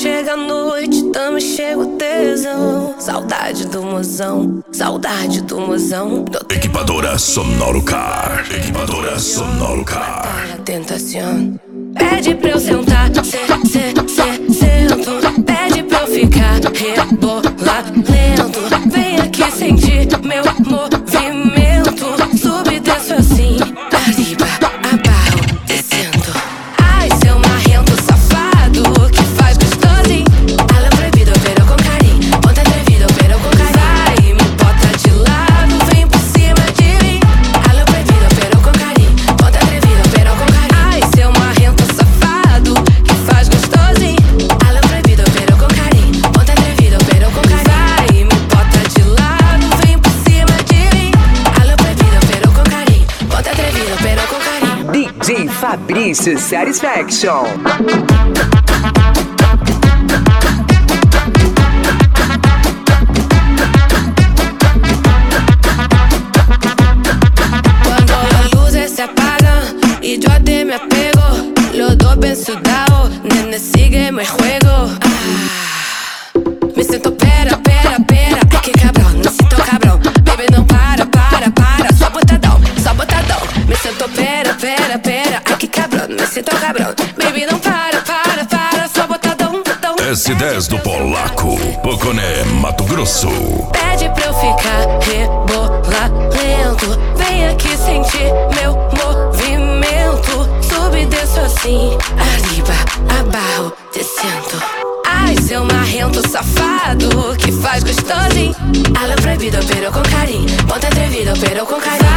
chega a noite, também chega o tesão. Saudade do mozão, saudade do mozão. Equipadora Sonoro Car. Equipadora Sonoro Car. A tentação pede pra eu sentar, sento. Pede pra eu ficar, rebolar lento. Vem aqui sentir meu movimento. Sube e desço assim, arriba, abaixo, descendo. Ai, seu marrento safado, que faz gostosinho. Alô proibido, operou com carinho. Ponta atrevida, operou com carinho. Vai, me bota de lado, vem por cima de mim. Alô proibido, operou com carinho. Ponta atrevida, operou com carinho. Ai, seu marrento safado, que faz gostosinho. Alô proibido, operou com carinho. Ponta atrevida, operou com carinho. Vai, me bota de lado, vem por cima de mim. Alô proibido, operou com carinho. Ponta atrevida, operou com carinho. DJ Fabrício Satisfaction. Cuando las luces se apagan y yo a ti me apego, los dos bien sudados, nene, sígueme el juego. Me siento pera, ay que cabrón, me siento cabrón. Baby, não para, só botadão. Me siento pera, ay que cabrón, me siento cabrón. Baby, não para, só botadão. S10 do Polaco, Poconé, Mato Grosso. Pede pra eu ficar, rebolar lento. Vem aqui sentir meu movimento. Sube e desço assim, arriba, abaixo, descendo. Ai, seu marrento safado, que faz gostosinho. Alô proibido, operou com carinho. Ponta atrevida, operou com carinho.